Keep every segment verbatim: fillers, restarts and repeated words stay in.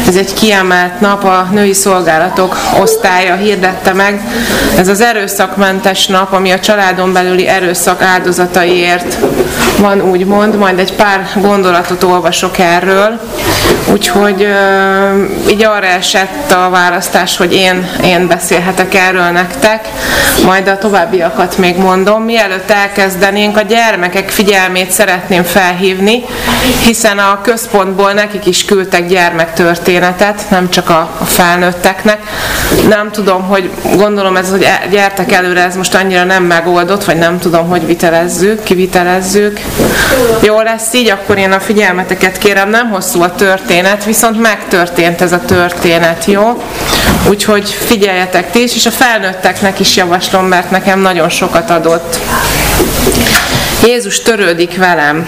Ez egy kiemelt nap, a női szolgálatok osztálya hirdette meg. Ez az erőszakmentes nap, ami a családon belüli erőszak áldozataiért van, úgymond. Majd egy pár gondolatot olvasok erről. Úgyhogy így arra esett a választás, hogy én, én beszélhetek erről nektek. Majd a továbbiakat még mondom. Mielőtt elkezdenénk, a gyermekek figyelmét szeretném felhívni, hiszen a központból nekik is küldtek gyermektörténetet, nem csak a, a felnőtteknek. Nem tudom, hogy gondolom ez, hogy gyertek előre, ez most annyira nem megoldott, vagy nem tudom, hogy vitelezzük, kivitelezzük. Jó lesz így, akkor én a figyelmeteket kérem, nem hosszú a történet, viszont megtörtént ez a történet, jó? Úgyhogy figyeljetek ti is, és a felnőtteknek is javaslom, mert nekem nagyon sokat adott. Jézus törődik velem.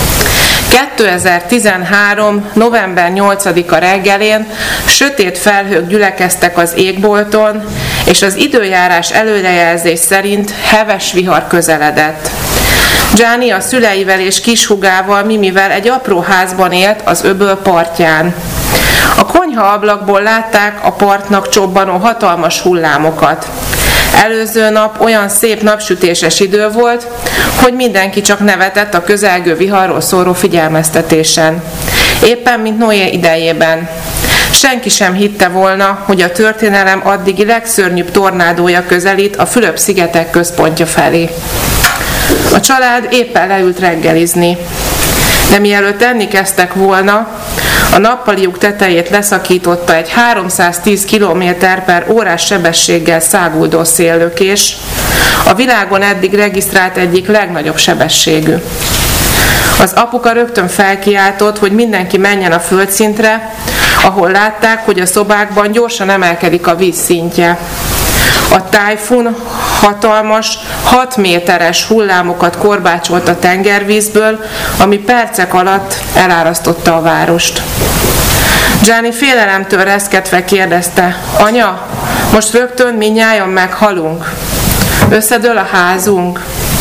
kétezer-tizenhárom. november nyolcadika reggelén sötét felhők gyülekeztek az égbolton, és az időjárás előrejelzés szerint heves vihar közeledett. Gianni a szüleivel és kishugával, Mimivel egy apró házban élt az öböl partján. A konyha ablakból látták a partnak csobbanó hatalmas hullámokat. Előző nap olyan szép napsütéses idő volt, hogy mindenki csak nevetett a közelgő viharról szóló figyelmeztetésen. Éppen, mint Noé idejében. Senki sem hitte volna, hogy a történelem addigi legszörnyűbb tornádója közelít a Fülöp-szigetek központja felé. A család éppen leült reggelizni, de mielőtt enni kezdtek volna, a nappaliuk tetejét leszakította egy háromszáztíz kilométer per órás sebességgel száguldó széllökés, a világon eddig regisztrált egyik legnagyobb sebességű. Az apuka rögtön felkiáltott, hogy mindenki menjen a földszintre, ahol látták, hogy a szobákban gyorsan emelkedik a víz szintje. A tájfun hatalmas, hat méteres hullámokat korbácsolt a tengervízből, ami percek alatt elárasztotta a várost. Gianni félelemtől reszketve kérdezte, anya, most rögtön mindnyájan meghalunk? Összedől a házunk?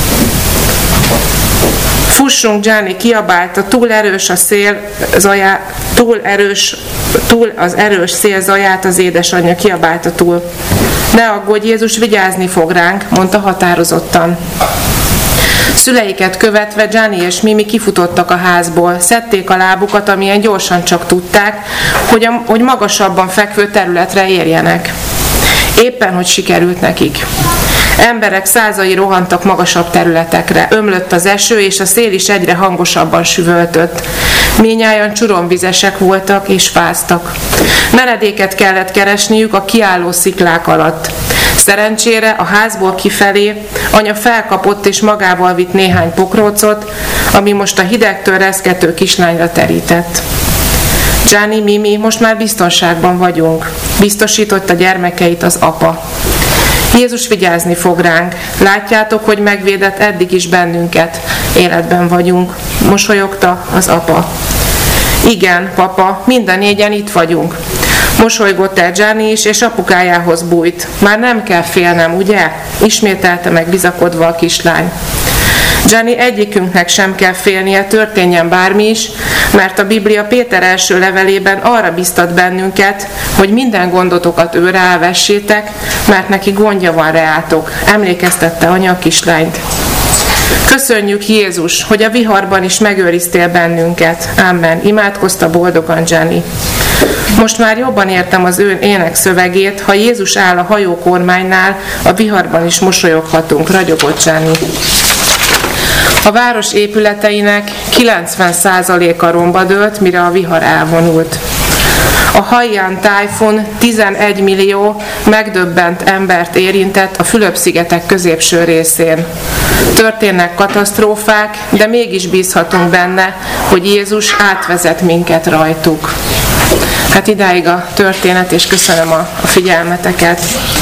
Fussunk, Gianni kiabálta, túl erős a szél zajá, túl erős, túl az erős szél zaját az édesanyja kiabálta túl. Ne aggódj, Jézus vigyázni fog ránk, mondta határozottan. Szüleiket követve Gianni és Mimi kifutottak a házból, szedték a lábukat, amilyen gyorsan csak tudták, hogy, a, hogy magasabban fekvő területre érjenek. Éppen, hogy sikerült nekik. Emberek százai rohantak magasabb területekre, ömlött az eső, és a szél is egyre hangosabban süvöltött. Mindnyájan csuromvizesek voltak és fáztak. Menedéket kellett keresniük a kiálló sziklák alatt. Szerencsére a házból kifelé anya felkapott és magával vitt néhány pokrócot, ami most a hidegtől reszkető kislányra terített. Gianni, Mimi, most már biztonságban vagyunk, biztosította gyermekeit az apa. Jézus vigyázni fog ránk. Látjátok, hogy megvédett eddig is bennünket. Életben vagyunk. Mosolyogta az apa. Igen, papa, mind négyen itt vagyunk. Mosolygott el Gianni is, és apukájához bújt. Már nem kell félnem, ugye? Ismételte meg bizakodva a kislány. Gianni, egyikünknek sem kell félnie, történjen bármi is, mert a Biblia Péter első levelében arra biztat bennünket, hogy minden gondotokat őre elvessétek, mert neki gondja van reátok, emlékeztette anya a kislányt. Köszönjük, Jézus, hogy a viharban is megőriztél bennünket. Amen. Imádkozta boldogan Gianni. Most már jobban értem az ő ének szövegét, ha Jézus áll a hajókormánynál, a viharban is mosolyoghatunk, ragyogott Gianni. A város épületeinek kilencven százaléka romba dőlt, mire a vihar elvonult. A Haiyan tájfun tizenegy millió megdöbbent embert érintett a Fülöp-szigetek középső részén. Történnek katasztrófák, de mégis bízhatunk benne, hogy Jézus átvezet minket rajtuk. Hát idáig a történet, és köszönöm a, a figyelmeteket.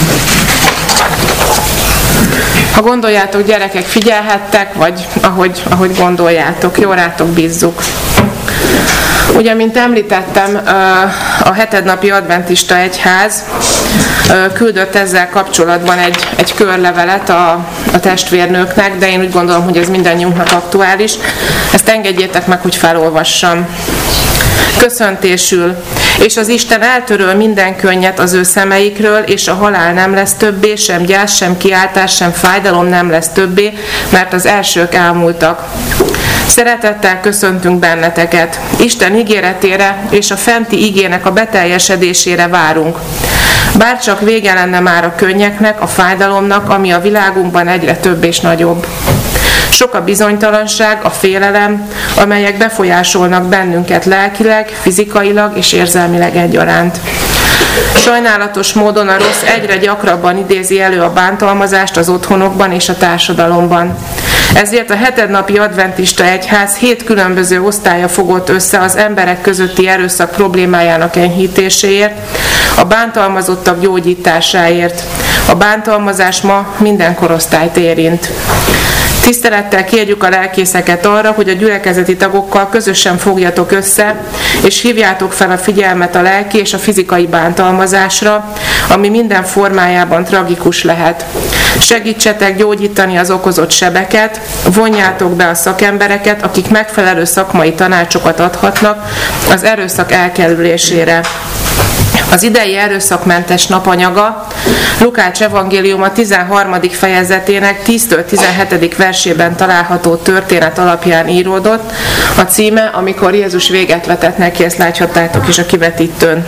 Ha gondoljátok, gyerekek, figyelhettek, vagy ahogy, ahogy gondoljátok, jó, rátok bízzuk. Ugye, mint említettem, a hetednapi adventista egyház küldött ezzel kapcsolatban egy, egy körlevelet a, a testvérnőknek, de én úgy gondolom, hogy ez mindannyiunknak aktuális. Ezt engedjétek meg, hogy felolvassam. Köszöntésül, és az Isten eltöröl minden könnyet az ő szemeikről, és a halál nem lesz többé, sem gyász, sem kiáltás, sem fájdalom nem lesz többé, mert az elsők elmúltak. Szeretettel köszöntünk benneteket. Isten ígéretére és a fenti igének a beteljesedésére várunk. Bárcsak vége lenne már a könnyeknek, a fájdalomnak, ami a világunkban egyre több és nagyobb. Sok a bizonytalanság, a félelem, amelyek befolyásolnak bennünket lelkileg, fizikailag és érzelmileg egyaránt. Sajnálatos módon a rossz egyre gyakrabban idézi elő a bántalmazást az otthonokban és a társadalomban. Ezért a hetednapi adventista egyház hét különböző osztálya fogott össze az emberek közötti erőszak problémájának enyhítéséért, a bántalmazottak gyógyításáért. A bántalmazás ma minden korosztályt érint. Tisztelettel kérjük a lelkészeket arra, hogy a gyülekezeti tagokkal közösen fogjatok össze, és hívjátok fel a figyelmet a lelki és a fizikai bántalmazásra, ami minden formájában tragikus lehet. Segítsetek gyógyítani az okozott sebeket, vonjátok be a szakembereket, akik megfelelő szakmai tanácsokat adhatnak az erőszak elkerülésére. Az idei erőszakmentes napanyaga Lukács evangéliuma tizenharmadik fejezetének tíztől tizenhetedik versében található történet alapján íródott. A címe, amikor Jézus véget vetett neki, ezt láthatjátok is a kivetítőn.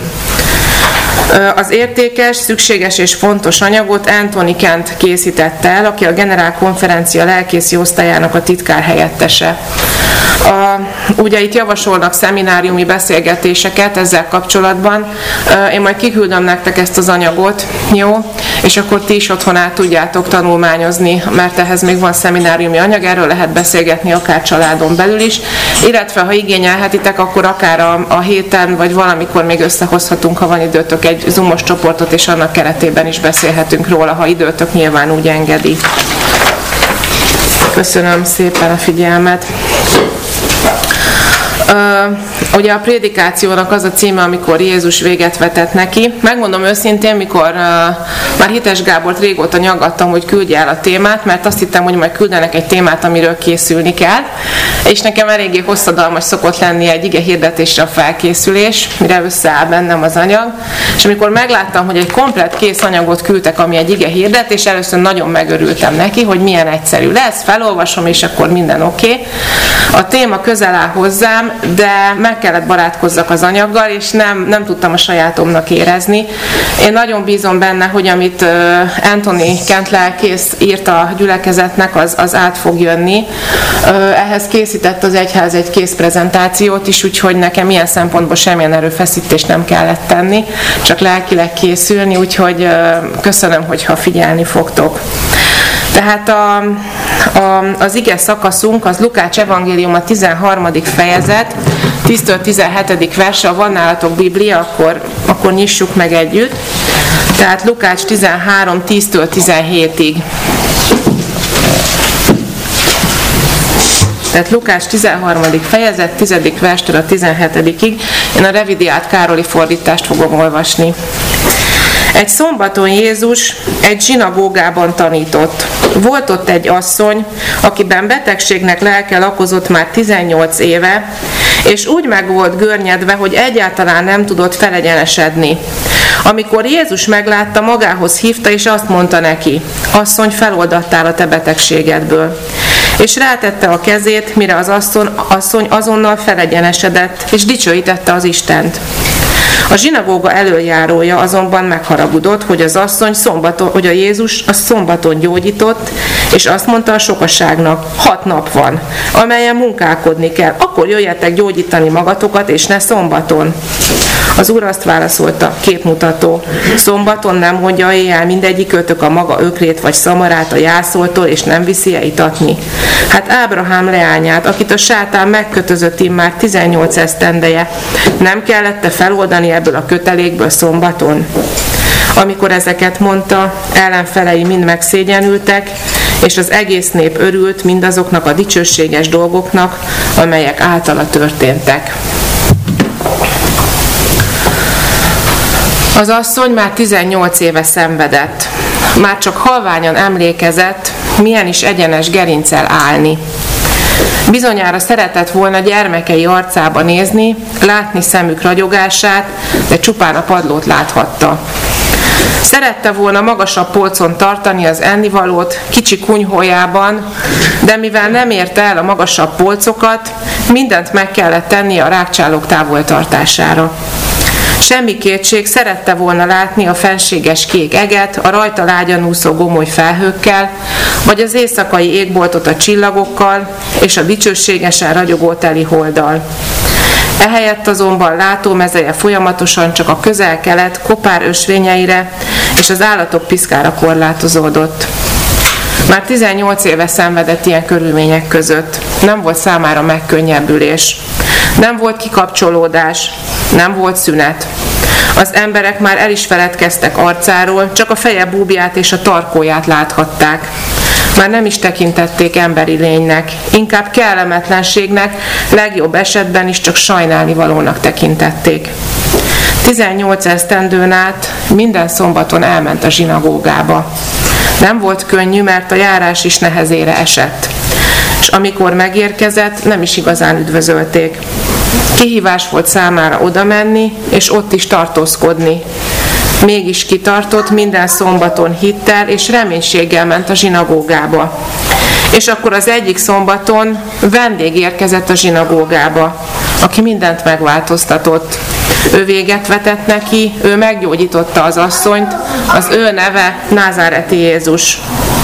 Az értékes, szükséges és fontos anyagot Anthony Kent készítette el, aki a generálkonferencia lelkészi osztályának a titkár helyettese. A, ugye itt javasolnak szemináriumi beszélgetéseket ezzel kapcsolatban. Én majd kiküldöm nektek ezt az anyagot, jó? És akkor ti is otthon át tudjátok tanulmányozni, mert ehhez még van szemináriumi anyag, erről lehet beszélgetni akár családon belül is. Illetve, ha igényelhetitek, akkor akár a, a héten, vagy valamikor még összehozhatunk, ha van időtök, egy zoomos csoportot, és annak keretében is beszélhetünk róla, ha időtök nyilván úgy engedi. Köszönöm szépen a figyelmet. Uh, ugye a prédikációnak az a címe, amikor Jézus véget vetett neki. Megmondom őszintén, mikor uh, már Hites Gábort régóta nyaggattam, hogy küldje el a témát, mert azt hittem, hogy majd küldenek egy témát, amiről készülni kell, és nekem eléggé hosszadalmas szokott lenni egy ige hirdetésre a felkészülés, mire összeáll bennem az anyag, és amikor megláttam, hogy egy komplett kész anyagot küldtek, ami egy ige hirdetés, először nagyon megörültem neki, hogy milyen egyszerű lesz, felolvasom, és akkor minden oké. Okay. A téma közel áll hozzám, de meg kellett barátkozzak az anyaggal, és nem, nem tudtam a sajátomnak érezni. Én nagyon bízom benne, hogy amit uh, Anthony Kent lelkész írt a gyülekezetnek, az, az át fog jönni. Uh, ehhez készített az egyház egy kész prezentációt is, úgyhogy nekem ilyen szempontból semmilyen erőfeszítést nem kellett tenni, csak lelkileg készülni, úgyhogy uh, köszönöm, hogyha figyelni fogtok. Tehát a, a, az ige szakaszunk az Lukács evangéliuma tizenharmadik fejezet, tíztől tizenhetedik verse, ha van nálatok Biblia, akkor, akkor nyissuk meg együtt. Tehát Lukács tizenhárom, tíztől tizenhétig. Tehát Lukács tizenharmadik fejezet, tizedik verstől a tizenhetedikig. Én a revidiált Károli fordítást fogom olvasni. Egy szombaton Jézus egy zsinagógában tanított. Volt ott egy asszony, akiben betegségnek lelke lakozott már tizennyolc éve, és úgy meg volt görnyedve, hogy egyáltalán nem tudott felegyenesedni. Amikor Jézus meglátta, magához hívta, és azt mondta neki: asszony, feloldattál a te betegségedből. És rátette a kezét, mire az asszony, asszony azonnal felegyenesedett, és dicsőítette az Istent. A zsinagóga elöljárója azonban megharagudott, hogy az asszony szombaton, hogy a Jézus a szombaton gyógyított, és azt mondta a sokaságnak: hat nap van, amelyen munkálkodni kell, akkor jöjjetek gyógyítani magatokat, és ne szombaton. Az Úr azt válaszolta: képmutató, szombaton nem mondja éjjel mindegyikőtök a maga ökrét vagy szamarát a jászoltól, és nem viszi-e itatni? Hát Ábrahám leányát, akit a sátán megkötözött immár tizennyolc esztendeje, nem kellett-e feloldani ebből a kötelékből szombaton? Amikor ezeket mondta, ellenfelei mind megszégyenültek, és az egész nép örült mindazoknak a dicsőséges dolgoknak, amelyek általa történtek. Az asszony már tizennyolc éve szenvedett. Már csak halványan emlékezett, milyen is egyenes gerinccel állni. Bizonyára szeretett volna gyermekei arcába nézni, látni szemük ragyogását, de csupán a padlót láthatta. Szerette volna magasabb polcon tartani az ennivalót kicsi kunyhójában, de mivel nem érte el a magasabb polcokat, mindent meg kellett tennie a rágcsálók távoltartására. Semmi kétség, szerette volna látni a fenséges kék eget, a rajta lágyan úszó gomoly felhőkkel, vagy az éjszakai égboltot a csillagokkal és a dicsőségesen ragyogó teli holddal. Ehelyett azonban látómezeje folyamatosan csak a közel-kelet kopár ösvényeire és az állatok piszkára korlátozódott. Már tizennyolc éve szenvedett ilyen körülmények között. Nem volt számára megkönnyebbülés. Nem volt kikapcsolódás. Nem volt szünet. Az emberek már el is feledkeztek arcáról, csak a feje búbját és a tarkóját láthatták. Már nem is tekintették emberi lénynek, inkább kellemetlenségnek, legjobb esetben is csak sajnálnivalónak tekintették. tizennyolc esztendőn át minden szombaton elment a zsinagógába. Nem volt könnyű, mert a járás is nehezére esett. És amikor megérkezett, nem is igazán üdvözölték. Kihívás volt számára oda menni, és ott is tartózkodni. Mégis kitartott, minden szombaton hittel és reménységgel ment a zsinagógába. És akkor az egyik szombaton vendég érkezett a zsinagógába, aki mindent megváltoztatott. Ő véget vetett neki, ő meggyógyította az asszonyt, az ő neve Názáreti Jézus.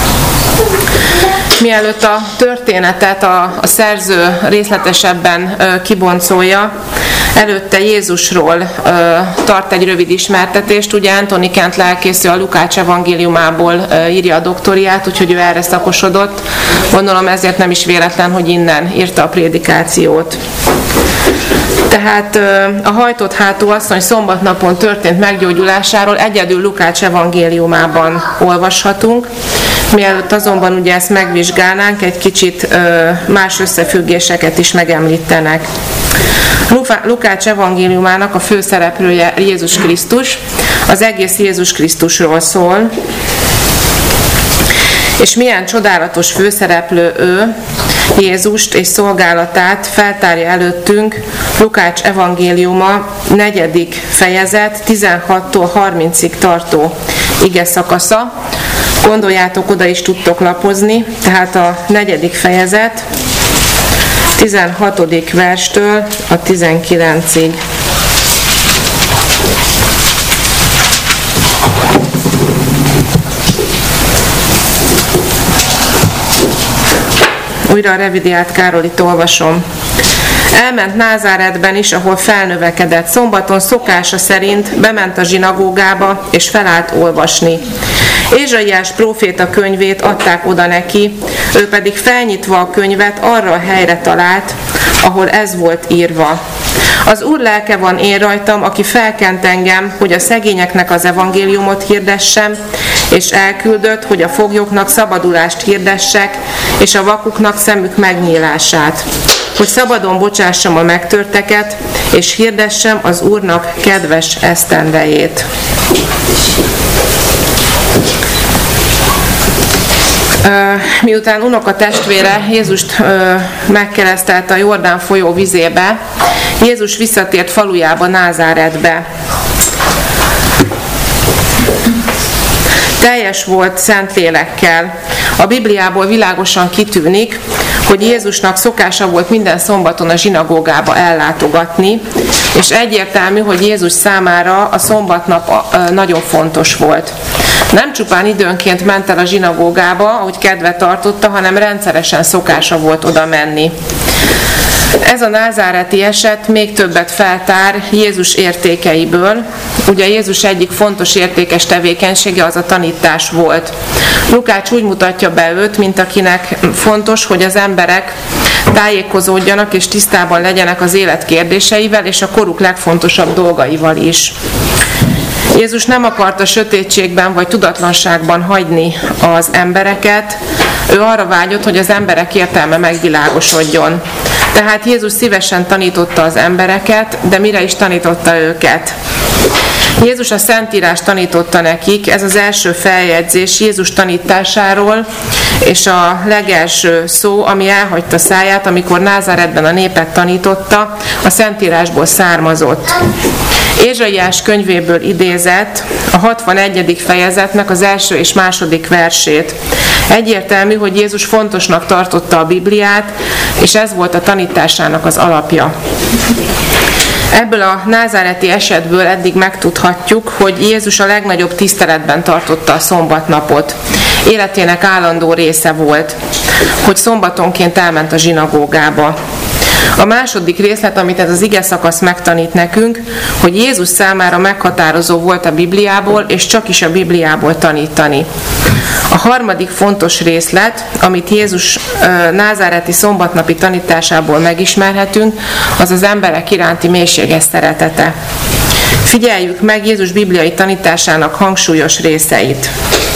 Mielőtt a történetet a, a szerző részletesebben ö, kiboncolja, előtte Jézusról ö, tart egy rövid ismertetést. Ugye Anthony Kent lelkészű a Lukács evangéliumából ö, írja a doktoriát, úgyhogy ő erre szakosodott. Gondolom ezért nem is véletlen, hogy innen írta a prédikációt. Tehát a hajtott hátú asszony szombatnapon történt meggyógyulásáról egyedül Lukács evangéliumában olvashatunk. Mielőtt azonban ugye ezt megvizsgálnánk, egy kicsit más összefüggéseket is megemlítenek. Lukács evangéliumának a főszereplője Jézus Krisztus, az egész Jézus Krisztusról szól, és milyen csodálatos főszereplő ő, Jézust és szolgálatát feltárja előttünk Lukács evangéliuma negyedik fejezet tizenhattól harmincig tartó ige szakasza. Gondoljátok, oda is tudtok lapozni, tehát a negyedik fejezet tizenhatodik verstől a tizenkilencig. Újra a revidiált Károlit olvasom. Elment Názáretben is, ahol felnövekedett. Szombaton szokása szerint bement a zsinagógába, és felállt olvasni. Ézsaiás próféta könyvét adták oda neki, ő pedig felnyitva a könyvet arra a helyre talált, ahol ez volt írva. Az Úr lelke van én rajtam, aki felkent engem, hogy a szegényeknek az evangéliumot hirdessem, és elküldött, hogy a foglyoknak szabadulást hirdessek, és a vakuknak szemük megnyílását, hogy szabadon bocsássam a megtörteket, és hirdessem az Úrnak kedves esztendejét. Miután unoka testvére Jézust megkeresztelte a Jordán folyó vizébe, Jézus visszatért falujába, Názáretbe. Teljes volt Szentlélekkel. A Bibliából világosan kitűnik, hogy Jézusnak szokása volt minden szombaton a zsinagógába ellátogatni, és egyértelmű, hogy Jézus számára a szombatnap nagyon fontos volt. Nem csupán időnként ment el a zsinagógába, ahogy kedve tartotta, hanem rendszeresen szokása volt oda menni. Ez a názáreti eset még többet feltár Jézus értékeiből. Ugye Jézus egyik fontos értékes tevékenysége az a tanítás volt. Lukács úgy mutatja be őt, mint akinek fontos, hogy az emberek tájékozódjanak és tisztában legyenek az élet kérdéseivel és a koruk legfontosabb dolgaival is. Jézus nem akarta sötétségben vagy tudatlanságban hagyni az embereket, ő arra vágyott, hogy az emberek értelme megvilágosodjon. Tehát Jézus szívesen tanította az embereket, de mire is tanította őket? Jézus a Szentírást tanította nekik, ez az első feljegyzés Jézus tanításáról, és a legelső szó, ami elhagyta száját, amikor Názáretben a népet tanította, a Szentírásból származott. Ézsaiás könyvéből idézett a hatvanegyedik fejezetnek az első és második versét. Egyértelmű, hogy Jézus fontosnak tartotta a Bibliát, és ez volt a tanításának az alapja. Ebből a názáreti esetből eddig megtudhatjuk, hogy Jézus a legnagyobb tiszteletben tartotta a szombatnapot. Életének állandó része volt, hogy szombatonként elment a zsinagógába. A második részlet, amit ez az ige szakasz megtanít nekünk, hogy Jézus számára meghatározó volt a Bibliából, és csak is a Bibliából tanítani. A harmadik fontos részlet, amit Jézus názáreti szombatnapi tanításából megismerhetünk, az az emberek iránti mélységes szeretete. Figyeljük meg Jézus bibliai tanításának hangsúlyos részeit.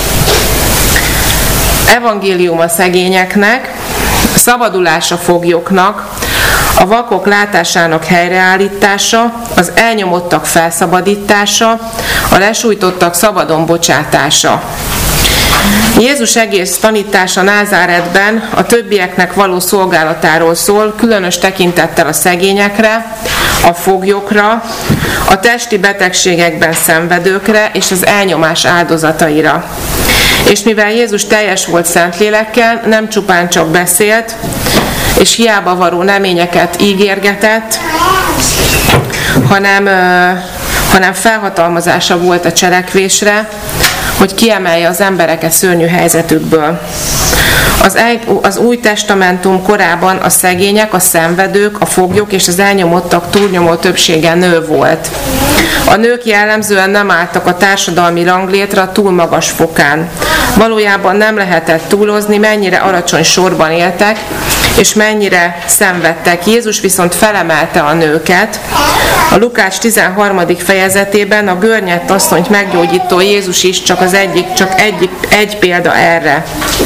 Evangélium a szegényeknek, szabadulás a foglyoknak, a vakok látásának helyreállítása, az elnyomottak felszabadítása, a lesújtottak szabadon bocsátása. Jézus egész tanítása Názáretben a többieknek való szolgálatáról szól, különös tekintettel a szegényekre, a foglyokra, a testi betegségekben szenvedőkre és az elnyomás áldozataira. És mivel Jézus teljes volt Szentlélekkel, nem csupán csak beszélt, és hiába varó neményeket ígérgetett, hanem, hanem felhatalmazása volt a cselekvésre, hogy kiemelje az embereket szörnyű helyzetükből. Az, az Új Testamentum korában a szegények, a szenvedők, a foglyok és az elnyomottak túlnyomó többsége nő volt. A nők jellemzően nem álltak a társadalmi ranglétre túl magas fokán. Valójában nem lehetett túlozni, mennyire alacsony sorban éltek, és mennyire szenvedtek. Jézus viszont felemelte a nőket. A Lukács tizenharmadik fejezetében a görnyedt asszonyt meggyógyító Jézus is csak az egyik, csak egyik, egy példa erre.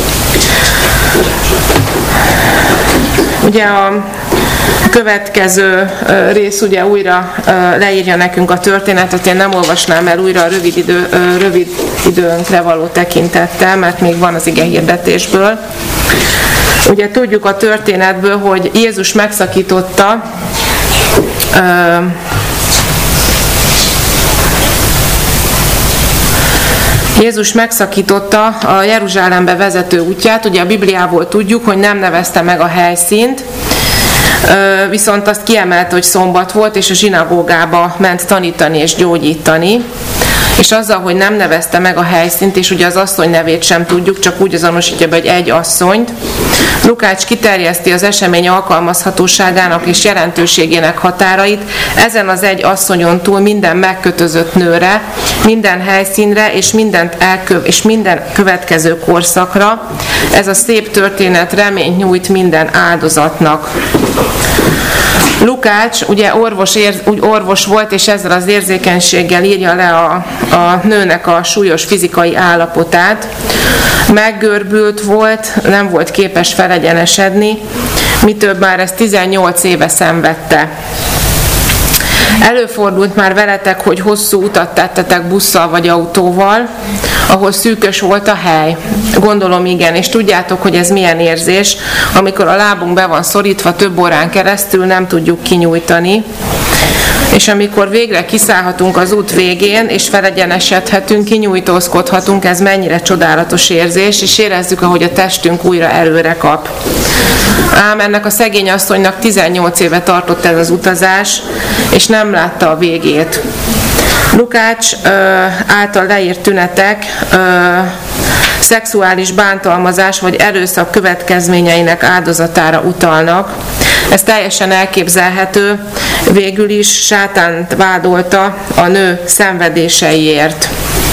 Ugye a következő rész ugye újra leírja nekünk a történetet, én nem olvasnám el újra a rövid, idő, rövid időnkre való tekintettel, mert még van az ige hirdetésből. Ugye tudjuk a történetből, hogy Jézus megszakította Jézus megszakította a Jeruzsálembe vezető útját, ugye a Bibliából tudjuk, hogy nem nevezte meg a helyszínt, viszont azt kiemelte, hogy szombat volt, és a zsinagógába ment tanítani és gyógyítani. És azzal, hogy nem nevezte meg a helyszínt, és ugye az asszony nevét sem tudjuk, csak úgy azonosítja be, hogy egy asszonyt. Lukács kiterjeszti az esemény alkalmazhatóságának és jelentőségének határait ezen az egy asszonyon túl minden megkötözött nőre, minden helyszínre és, mindent elköv- és minden következő korszakra. Ez a szép történet reményt nyújt minden áldozatnak. Lukács ugye orvos, ér, úgy orvos volt, és ezzel az érzékenységgel írja le a, a nőnek a súlyos fizikai állapotát. Meggörbült volt, nem volt képes felegyenesedni, mi több már ezt tizennyolc éve szenvedte. Előfordult már veletek, hogy hosszú utat tettetek busszal vagy autóval, ahol szűkös volt a hely. Gondolom igen, és tudjátok, hogy ez milyen érzés, amikor a lábunk be van szorítva több órán keresztül, nem tudjuk kinyújtani. És amikor végre kiszállhatunk az út végén, és felegyenesedhetünk, kinyújtózkodhatunk, ez mennyire csodálatos érzés, és érezzük, ahogy a testünk újra erőre kap. Ám ennek a szegény asszonynak tizennyolc éve tartott ez az utazás, és nem látta a végét. Lukács ö, által leírt tünetek ö, szexuális bántalmazás vagy erőszak következményeinek áldozatára utalnak. Ez teljesen elképzelhető, végül is sátánt vádolta a nő szenvedéseiért.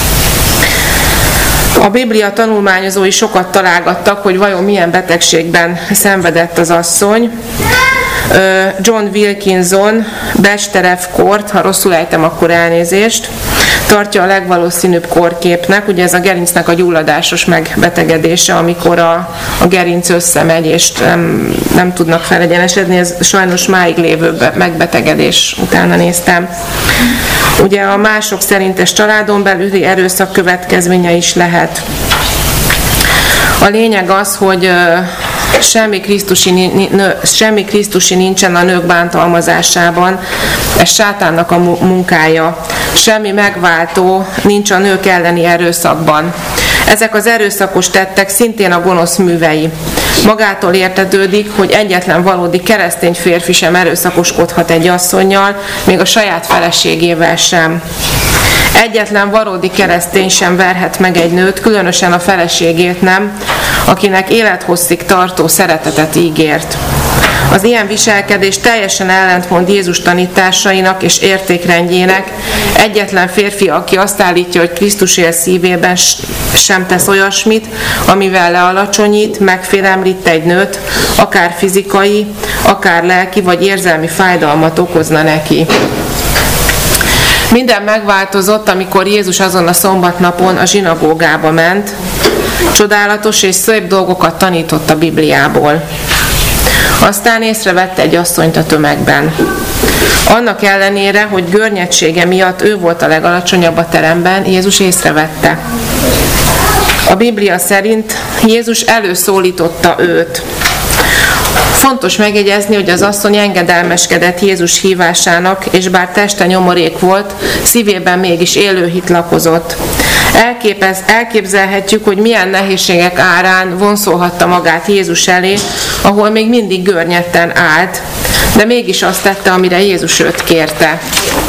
A Biblia tanulmányozói sokat találgattak, hogy vajon milyen betegségben szenvedett az asszony. John Wilkinson, Besterev Kort, ha rosszul ejtem, akkor elnézést, tartja a legvalószínűbb kórképnek. Ugye ez a gerincnek a gyulladásos megbetegedése, amikor a, a gerinc összemegy, és nem, nem tudnak felegyenesedni. Ez sajnos máig lévő megbetegedés, utána néztem. Ugye a mások szerintes családon belüli erőszak következménye is lehet. A lényeg az, hogy semmi krisztusi, semmi krisztusi nincsen a nők bántalmazásában, ez sátánnak a munkája. Semmi megváltó nincs a nők elleni erőszakban. Ezek az erőszakos tettek szintén a gonosz művei. Magától értetődik, hogy egyetlen valódi keresztény férfi sem erőszakoskodhat egy asszonnyal, még a saját feleségével sem. Egyetlen valódi keresztény sem verhet meg egy nőt, különösen a feleségét nem, akinek élethosszig tartó szeretetet ígért. Az ilyen viselkedés teljesen ellentmond Jézus tanításainak és értékrendjének. Egyetlen férfi, aki azt állítja, hogy Krisztus él szívében, sem tesz olyasmit, amivel lealacsonyít, megfélemlít egy nőt, akár fizikai, akár lelki vagy érzelmi fájdalmat okozna neki. Minden megváltozott, amikor Jézus azon a szombatnapon a zsinagógába ment, csodálatos és szép dolgokat tanított a Bibliából. Aztán észrevette egy asszonyt a tömegben. Annak ellenére, hogy görnyedtsége miatt ő volt a legalacsonyabb a teremben, Jézus észrevette. A Biblia szerint Jézus előszólította őt. Fontos megjegyezni, hogy az asszony engedelmeskedett Jézus hívásának, és bár teste nyomorék volt, szívében mégis élő hit lakozott. Elképez, elképzelhetjük, hogy milyen nehézségek árán vonszolhatta magát Jézus elé, ahol még mindig görnyedten állt, de mégis azt tette, amire Jézus őt kérte.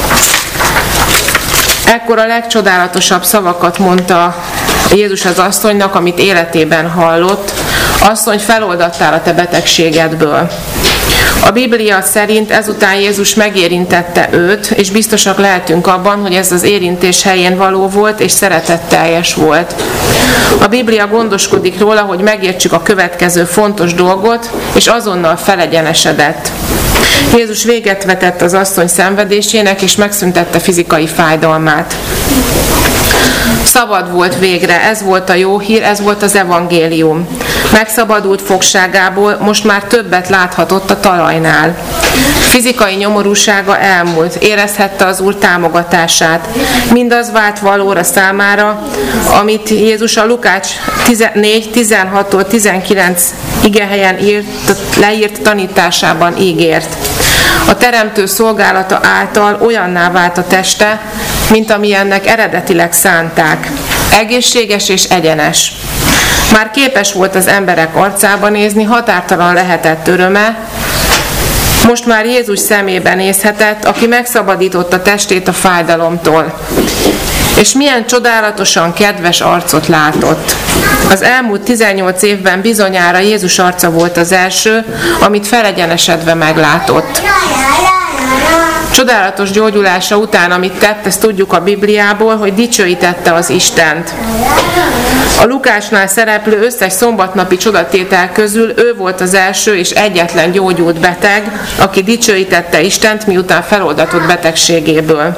Ekkor a legcsodálatosabb szavakat mondta Jézus az asszonynak, amit életében hallott: asszony, feloldattál a te betegségedből. A Biblia szerint ezután Jézus megérintette őt, és biztosak lehetünk abban, hogy ez az érintés helyén való volt, és szeretetteljes volt. A Biblia gondoskodik róla, hogy megértsük a következő fontos dolgot, és azonnal felegyenesedett. Jézus véget vetett az asszony szenvedésének, és megszüntette fizikai fájdalmát. Szabad volt végre, ez volt a jó hír, ez volt az evangélium. Megszabadult fogságából, most már többet láthatott a talajnál. Fizikai nyomorúsága elmúlt, érezhette az Úr támogatását. Mindaz vált valóra számára, amit Jézus a Lukács négy tizenhattól tizenkilenc igehelyen írt, leírt tanításában ígért. A teremtő szolgálata által olyanná vált a teste, mint amilyennek eredetileg szánták. Egészséges és egyenes. Már képes volt az emberek arcába nézni, határtalan lehetett öröme. Most már Jézus szemébe nézhetett, aki megszabadította testét a fájdalomtól. És milyen csodálatosan kedves arcot látott. Az elmúlt tizennyolc évben bizonyára Jézus arca volt az első, amit felegyenesedve meglátott. Csodálatos gyógyulása után, amit tett, ezt tudjuk a Bibliából, hogy dicsőítette az Istent. A Lukácsnál szereplő összes szombatnapi csodatétel közül ő volt az első és egyetlen gyógyult beteg, aki dicsőítette Istent, miután feloldatott betegségéből.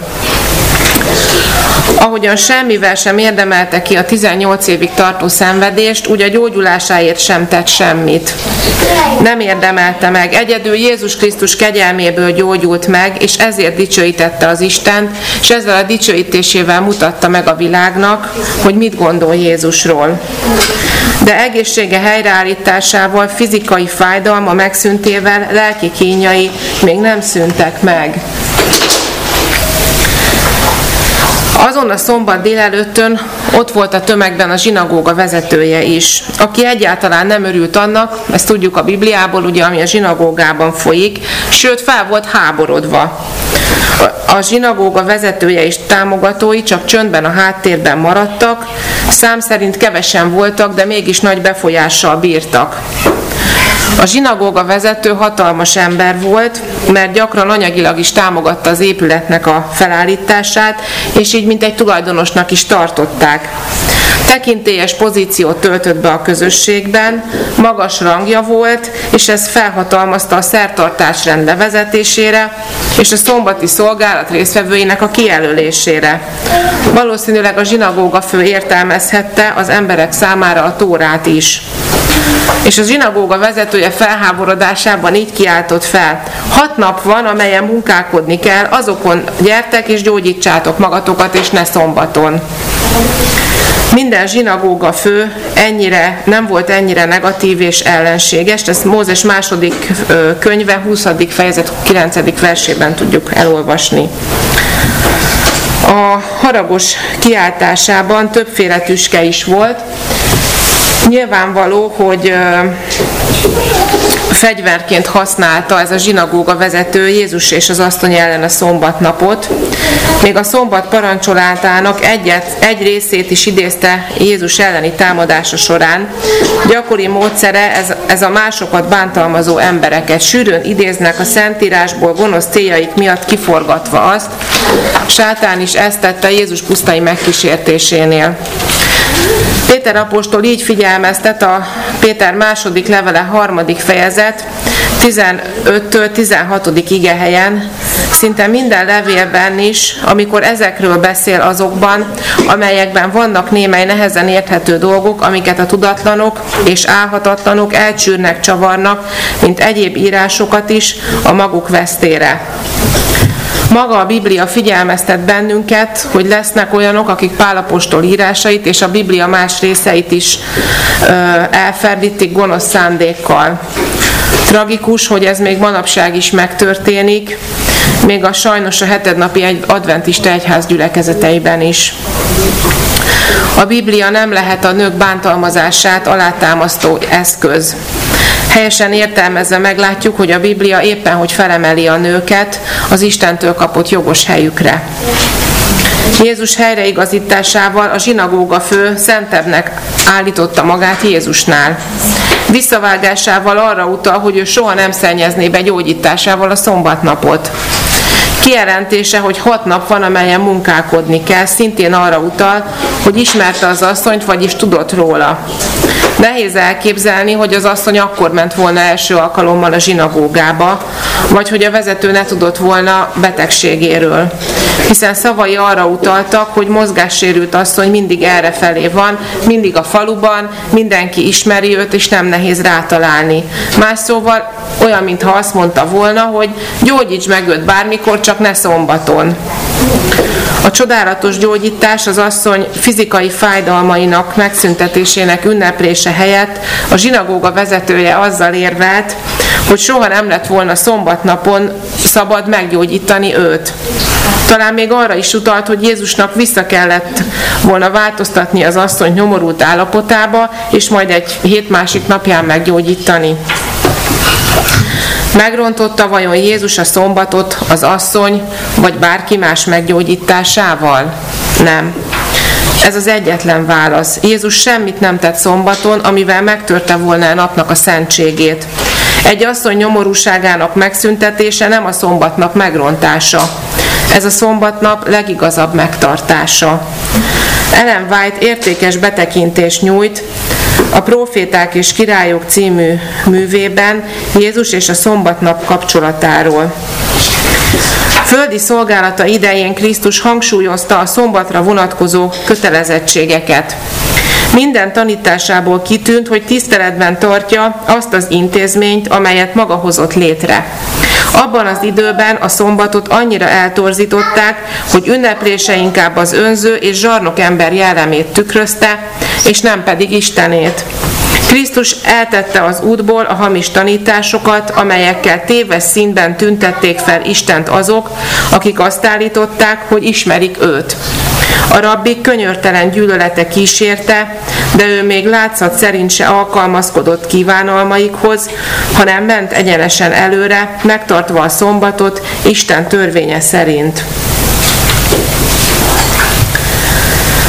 Ahogyan semmivel sem érdemelte ki a tizennyolc évig tartó szenvedést, úgy a gyógyulásáért sem tett semmit. Nem érdemelte meg, egyedül Jézus Krisztus kegyelméből gyógyult meg, és ezért dicsőítette az Istent, és ezzel a dicsőítésével mutatta meg a világnak, hogy mit gondol Jézusról. De egészsége helyreállításával, fizikai fájdalma megszüntével lelki kínjai még nem szűntek meg. Azon a szombat délelőttön ott volt a tömegben a zsinagóga vezetője is, aki egyáltalán nem örült annak, ezt tudjuk a Bibliából, ugye, ami a zsinagógában folyik, sőt fel volt háborodva. A zsinagóga vezetője és támogatói csak csöndben a háttérben maradtak, szám szerint kevesen voltak, de mégis nagy befolyással bírtak. A zsinagóga vezető hatalmas ember volt, mert gyakran anyagilag is támogatta az épületnek a felállítását, és így mint egy tulajdonosnak is tartották. Tekintélyes pozíciót töltött be a közösségben, magas rangja volt, és ez felhatalmazta a szertartás rendbevezetésére és a szombati szolgálat résztvevőinek a kijelölésére. Valószínűleg a zsinagóga fő értelmezhette az emberek számára a Tórát is. És a zsinagóga vezetője felháborodásában így kiáltott fel: hat nap van, amelyen munkálkodni kell, azokon gyertek és gyógyítsátok magatokat, és ne szombaton. Minden zsinagóga fő ennyire, nem volt ennyire negatív és ellenséges, ezt Mózes második könyve, huszadik fejezet kilencedik versében tudjuk elolvasni. A haragos kiáltásában többféle tüske is volt. Nyilvánvaló, hogy fegyverként használta ez a zsinagóga vezető Jézus és az asszony ellen a szombatnapot. Még a szombat parancsolátának egyet, egy részét is idézte Jézus elleni támadása során. Gyakori módszere ez, ez a másokat bántalmazó embereket. Sűrűn idéznek a Szentírásból gonosz céljaik miatt kiforgatva azt. Sátán is ezt tette Jézus pusztai megkísértésénél. Péter apostol így figyelmeztet a Péter második levele harmadik fejezet tizenöttől tizenhatodik igehelyen, szinte minden levélben is, amikor ezekről beszél azokban, amelyekben vannak némely nehezen érthető dolgok, amiket a tudatlanok és álhatatlanok elcsűrnek, csavarnak, mint egyéb írásokat is a maguk vesztére. Maga a Biblia figyelmeztet bennünket, hogy lesznek olyanok, akik Pál apostol írásait és a Biblia más részeit is ö, elferdítik gonosz szándékkal. Tragikus, hogy ez még manapság is megtörténik, még a sajnos a hetednapi adventista egyház gyülekezeteiben is. A Biblia nem lehet a nők bántalmazását alátámasztó eszköz. Helyesen értelmezve meglátjuk, hogy a Biblia éppen hogy felemeli a nőket az Istentől kapott jogos helyükre. Jézus helyreigazításával a zsinagóga fő szentebbnek állította magát Jézusnál. Visszavágásával arra utal, hogy ő soha nem szennyezné be gyógyításával a szombatnapot. Kijelentése, hogy hat nap van, amelyen munkálkodni kell, szintén arra utal, hogy ismerte az asszonyt, vagyis tudott róla. Nehéz elképzelni, hogy az asszony akkor ment volna első alkalommal a zsinagógába, vagy hogy a vezető ne tudott volna betegségéről. Hiszen szavai arra utaltak, hogy mozgássérült asszony mindig errefelé van, mindig a faluban, mindenki ismeri őt, és nem nehéz rátalálni. Más szóval olyan, mintha azt mondta volna, hogy gyógyíts meg őt bármikor, csak ne szombaton. A csodálatos gyógyítás az asszony fizikai fájdalmainak megszüntetésének ünneplése helyett a zsinagóga vezetője azzal érvelt, hogy soha nem lett volna szombatnapon szabad meggyógyítani őt. Talán még arra is utalt, hogy Jézusnak vissza kellett volna változtatni az asszony nyomorult állapotába, és majd egy hét másik napján meggyógyítani. Megrontotta vajon Jézus a szombatot az asszony, vagy bárki más meggyógyításával? Nem. Ez az egyetlen válasz. Jézus semmit nem tett szombaton, amivel megtörte volna a napnak a szentségét. Egy asszony nyomorúságának megszüntetése nem a szombatnap megrontása. Ez a szombatnap legigazabb megtartása. Ellen White értékes betekintést nyújt a Próféták és Királyok című művében Jézus és a szombatnap kapcsolatáról. Földi szolgálata idején Krisztus hangsúlyozta a szombatra vonatkozó kötelezettségeket. Minden tanításából kitűnt, hogy tiszteletben tartja azt az intézményt, amelyet maga hozott létre. Abban az időben a szombatot annyira eltorzították, hogy ünneplése inkább az önző és zsarnok ember jellemét tükrözte, és nem pedig Istenét. Krisztus eltette az útból a hamis tanításokat, amelyekkel téves színben tüntették fel Istent azok, akik azt állították, hogy ismerik őt. A rabbik könyörtelen gyűlölete kísérte, de ő még látszat szerint se alkalmazkodott kívánalmaikhoz, hanem ment egyenesen előre, megtartva a szombatot Isten törvénye szerint.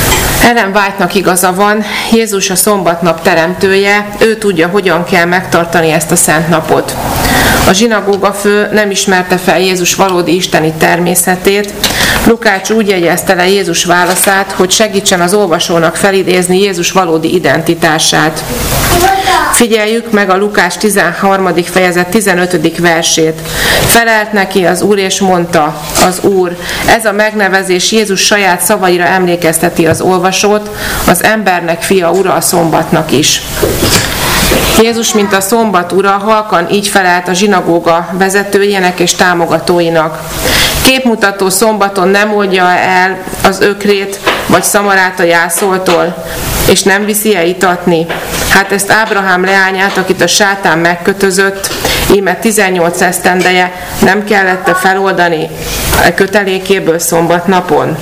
Ellen White-nak igaza van, Jézus a szombatnap teremtője, ő tudja, hogyan kell megtartani ezt a szent napot. A zsinagóga fő nem ismerte fel Jézus valódi isteni természetét. Lukács úgy jegyezte le Jézus válaszát, hogy segítsen az olvasónak felidézni Jézus valódi identitását. Figyeljük meg a Lukács tizenharmadik fejezet tizenötödik versét. Felelt neki az Úr és mondta, az Úr. Ez a megnevezés Jézus saját szavaira emlékezteti az olvasót, az embernek fia, ura a szombatnak is. Jézus, mint a szombat ura, halkan így felelt a zsinagóga vezetőjének és támogatóinak. Képmutató szombaton nem oldja el az ökrét vagy szamarát a jászoltól, és nem viszi el itatni. Hát ezt Ábrahám leányát, akit a sátán megkötözött, íme tizennyolc esztendeje, nem kellett feloldani a kötelékéből szombatnapon.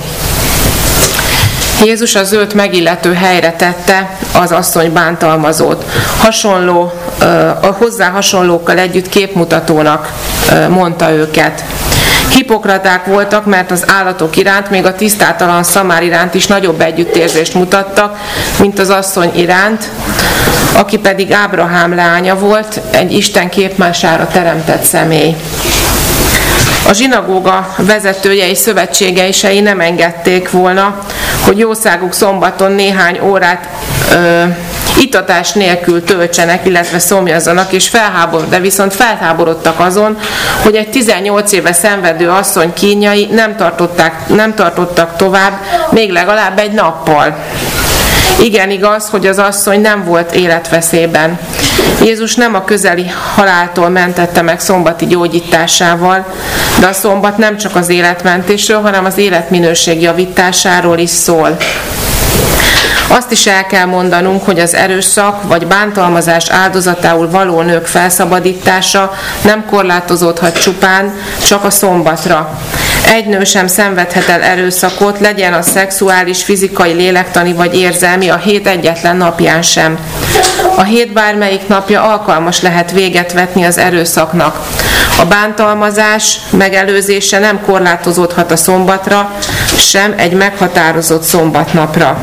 Jézus az őt megillető helyre tette az asszony bántalmazót. Hasonló, a hozzá hasonlókkal együtt képmutatónak mondta őket. Hipokraták voltak, mert az állatok iránt, még a tisztátalan szamár iránt is nagyobb együttérzést mutattak, mint az asszony iránt, aki pedig Ábrahám leánya volt, egy Isten képmására teremtett személy. A zsinagóga vezetője és szövetségeisei nem engedték volna, hogy jószáguk szombaton néhány órát ö, itatás nélkül töltsenek, illetve szomjazzanak, és felháborod, de viszont felháborodtak azon, hogy egy tizennyolc éve szenvedő asszony kínjai nem, tartották, nem tartottak tovább, még legalább egy nappal. Igen igaz, hogy az asszony nem volt életveszélyben. Jézus nem a közeli haláltól mentette meg szombati gyógyításával, de a szombat nem csak az életmentésről, hanem az életminőség javításáról is szól. Azt is el kell mondanunk, hogy az erőszak vagy bántalmazás áldozatául való nők felszabadítása nem korlátozódhat csupán csak a szombatra. Egy nő sem szenvedhet el erőszakot, legyen az szexuális, fizikai, lélektani vagy érzelmi, a hét egyetlen napján sem. A hét bármelyik napja alkalmas lehet véget vetni az erőszaknak. A bántalmazás megelőzése nem korlátozódhat a szombatra, sem egy meghatározott szombatnapra.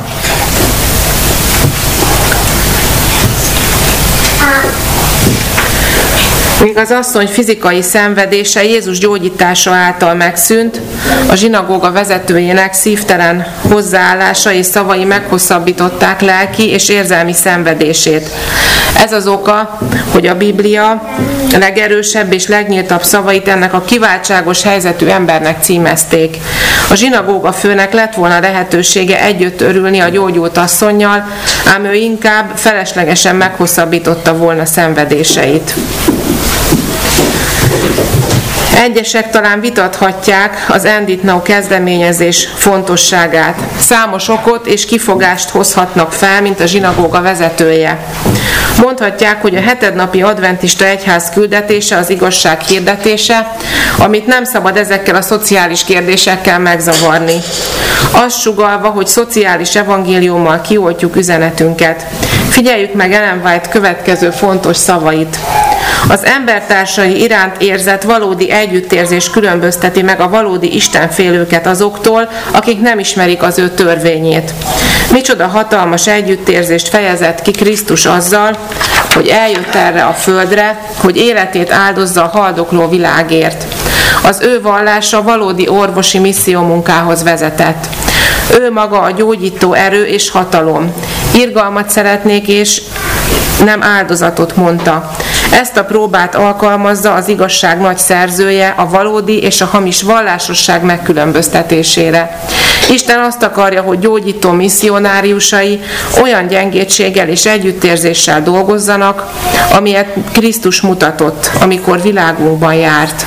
Míg az asszony fizikai szenvedése Jézus gyógyítása által megszűnt, a zsinagóga vezetőjének szívtelen hozzáállása és szavai meghosszabbították lelki és érzelmi szenvedését. Ez az oka, hogy a Biblia legerősebb és legnyíltabb szavait ennek a kiváltságos helyzetű embernek címezték. A zsinagóga főnek lett volna lehetősége együtt örülni a gyógyult asszonnyal, ám ő inkább feleslegesen meghosszabbította volna szenvedéseit. Egyesek talán vitathatják az End It Now kezdeményezés fontosságát. Számos okot és kifogást hozhatnak fel, mint a zsinagóga vezetője. Mondhatják, hogy a hetednapi adventista egyház küldetése az igazság hirdetése, amit nem szabad ezekkel a szociális kérdésekkel megzavarni. Azt sugallva, hogy szociális evangéliummal kioltjuk üzenetünket. Figyeljük meg Ellen White következő fontos szavait. Az embertársai iránt érzett valódi együttérzés különbözteti meg a valódi istenfélőket azoktól, akik nem ismerik az ő törvényét. Micsoda hatalmas együttérzést fejezett ki Krisztus azzal, hogy eljött erre a földre, hogy életét áldozza a haldokló világért. Az ő vallása valódi orvosi missziómunkához vezetett. Ő maga a gyógyító erő és hatalom. Irgalmat szeretnék, és nem áldozatot, mondta. Ezt a próbát alkalmazza az igazság nagy szerzője a valódi és a hamis vallásosság megkülönböztetésére. Isten azt akarja, hogy gyógyító misszionáriusai olyan gyengétséggel és együttérzéssel dolgozzanak, amilyet Krisztus mutatott, amikor világunkban járt.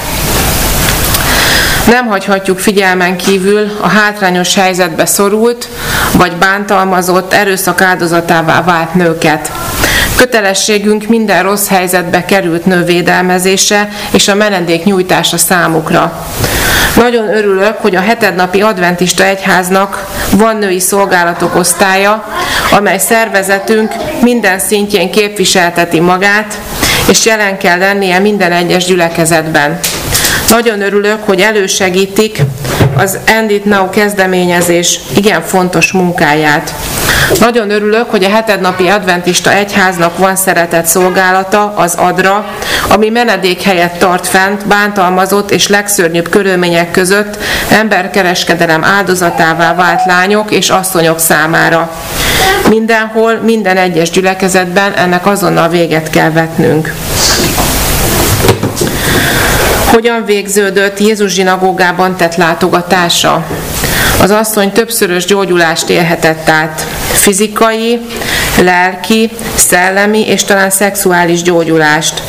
Nem hagyhatjuk figyelmen kívül a hátrányos helyzetbe szorult, vagy bántalmazott, erőszak áldozatává vált nőket. Kötelességünk minden rossz helyzetbe került nő védelmezése és a menedék nyújtása számukra. Nagyon örülök, hogy a hetednapi adventista egyháznak van női szolgálatok osztálya, amely szervezetünk minden szintjén képviselteti magát, és jelen kell lennie minden egyes gyülekezetben. Nagyon örülök, hogy elősegítik az End It Now kezdeményezés igen fontos munkáját. Nagyon örülök, hogy a hetednapi adventista egyháznak van szeretett szolgálata, az ADRA, ami menedékhelyet tart fent bántalmazott és legszörnyűbb körülmények között emberkereskedelem áldozatává vált lányok és asszonyok számára. Mindenhol, minden egyes gyülekezetben ennek azonnal véget kell vetnünk. Hogyan végződött Jézus zsinagógában tett látogatása? Az asszony többszörös gyógyulást élhetett át. Fizikai, lelki, szellemi és talán szexuális gyógyulást.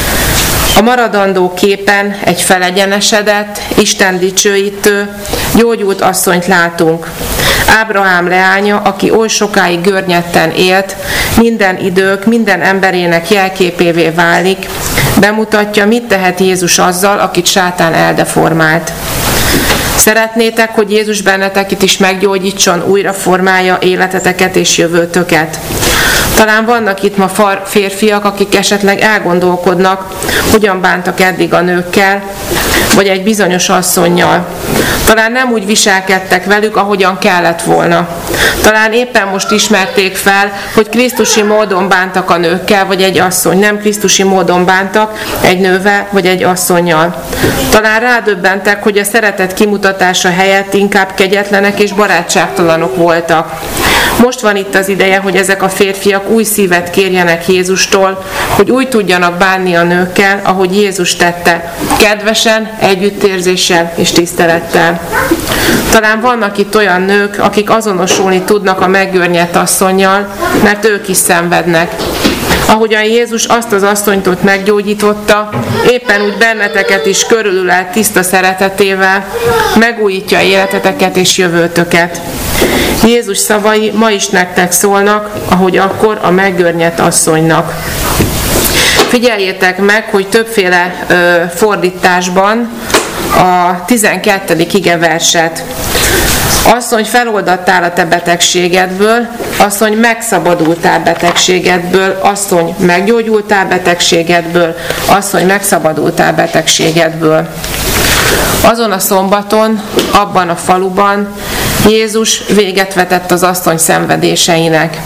A maradandó képen egy felegyenesedett, Isten dicsőítő, gyógyult asszonyt látunk. Ábrahám leánya, aki oly sokáig görnyetten élt, minden idők, minden emberének jelképévé válik, bemutatja, mit tehet Jézus azzal, akit sátán eldeformált. Szeretnétek, hogy Jézus benneteket is meggyógyítson, újra formálja életeteket és jövőtöket. Talán vannak itt ma férfiak, akik esetleg elgondolkodnak, hogyan bántak eddig a nőkkel, vagy egy bizonyos asszonnyal. Talán nem úgy viselkedtek velük, ahogyan kellett volna. Talán éppen most ismerték fel, hogy krisztusi módon bántak a nőkkel, vagy egy asszony. Nem krisztusi módon bántak egy nővel, vagy egy asszonnyal. Talán rádöbbentek, hogy a szeretet kimutatása helyett inkább kegyetlenek és barátságtalanok voltak. Most van itt az ideje, hogy ezek a férfiak új szívet kérjenek Jézustól, hogy úgy tudjanak bánni a nőkkel, ahogy Jézus tette, kedvesen, együttérzéssel és tisztelettel. Talán vannak itt olyan nők, akik azonosulni tudnak a meggörnyedt asszonnyal, mert ők is szenvednek. Ahogyan Jézus azt az asszonyt ott meggyógyította, éppen úgy benneteket is körülölel tiszta szeretetével, megújítja életeteket és jövőtöket. Jézus szavai ma is nektek szólnak, ahogy akkor a meggörnyedt asszonynak. Figyeljétek meg, hogy többféle ö, fordításban a tizenkettedik igeverset. Asszony, feloldattál a te betegségedből, asszony, megszabadultál betegségedből, asszony, meggyógyultál betegségedből, asszony, megszabadultál betegségedből. Azon a szombaton, abban a faluban Jézus véget vetett az asszony szenvedéseinek.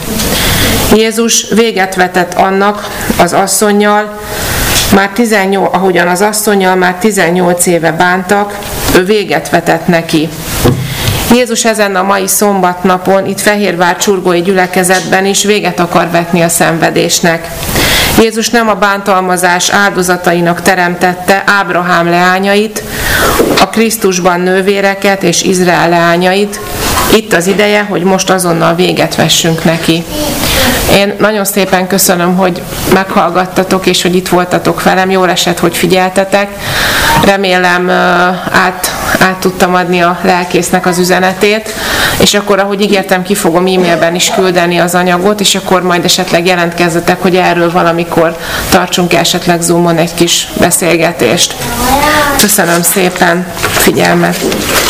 Jézus véget vetett annak az asszonnyal, már tizennyolc, ahogyan az asszonnyal már tizennyolc éve bántak, ő véget vetett neki. Jézus ezen a mai szombatnapon itt Fehérvár csurgói gyülekezetben is véget akar vetni a szenvedésnek. Jézus nem a bántalmazás áldozatainak teremtette Ábrahám leányait, a Krisztusban nővéreket és Izrael leányait. Itt az ideje, hogy most azonnal véget vessünk neki. Én nagyon szépen köszönöm, hogy meghallgattatok, és hogy itt voltatok velem. Jól esett, hogy figyeltetek. Remélem át, át tudtam adni a lelkésznek az üzenetét, és akkor, ahogy ígértem, ki fogom e-mailben is küldeni az anyagot, és akkor majd esetleg jelentkezzetek, hogy erről valamikor tartsunk esetleg Zoomon egy kis beszélgetést. Köszönöm szépen figyelmet!